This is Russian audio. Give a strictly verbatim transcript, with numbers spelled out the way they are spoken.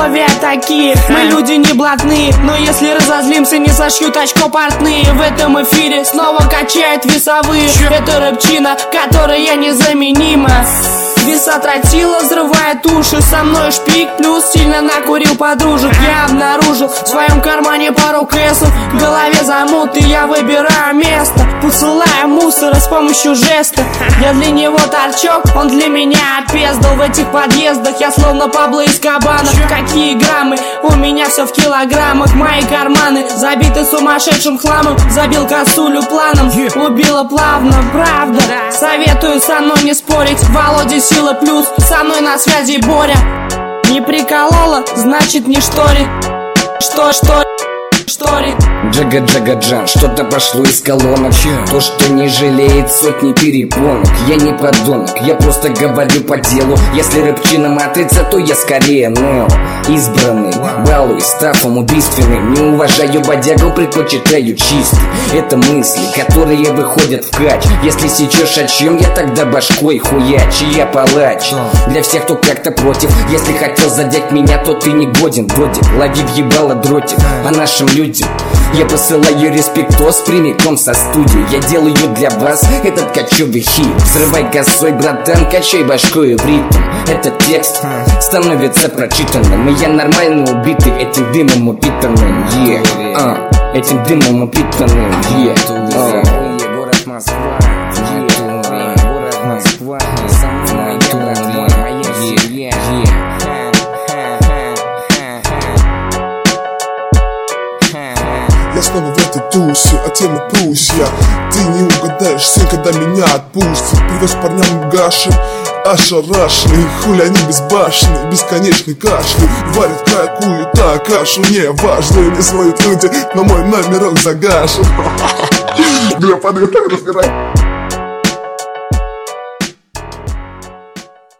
условия такие. Мы люди не блатные, но если разозлимся, не сошьют очко портные. В этом эфире снова качают весовые. Это рэпчина, которая незаменима. Веса тротила взрывает уши. Со мной шпик, плюс сильно накурил подружек. Я обнаружил в своем кармане пару кэсов. В голове замут, и я выбираю место. Посылаю мусора с помощью жеста. Я для него торчок, он для меня отпездал. В этих подъездах я словно Пабло Эскобар. Какие граммы, у меня все в килограммах. Мои карманы забиты сумасшедшим хламом. Забил косулю планом, убила плавно, правда. Советую со мной не спорить. Володя Сила плюс, со мной на связи Боря. Не приколола, значит не шторит. Что, что, шторит. Джага-джага-джан, что-то пошло из колонок. То, что не жалеет сотни перепонок. Я не подонок, я просто говорю по делу. Если рэпчина матрица, то я скорее Нео. Избранный, балуюсь стафом убийственным. Не уважаю бодягу, предпочитаю чистый. Это мысли, которые выходят в кач. Если сечешь о чем, я тогда башкой хуяч. И я палач для всех, кто как-то против. Если хотел задеть меня, то ты не годен, додик. Лови въебало дротик по нашим людям. Я посылаю респектос прямиком со студии. Я делаю для вас этот кочевый хит. Взрывай косой, братан, качай башкой в ритм. Этот текст становится прочитанным. И я нормально убитый этим дымом упитанным. Yeah. uh, Этим дымом упитанным. Yeah. uh. Город Москва. Yeah. Город Москва. Самая город моя семья. Я снова в этой тусе, а тема Пруссия. Ты не угадаешь, сын, когда меня отпустят. Привез парням гаши, ошарашенный. Хули они безбашенные, бесконечный кашель. Варят какую-то кашу, не важно. Не звонят люди, но мой номерок загашен. Бля, падает так разбирай.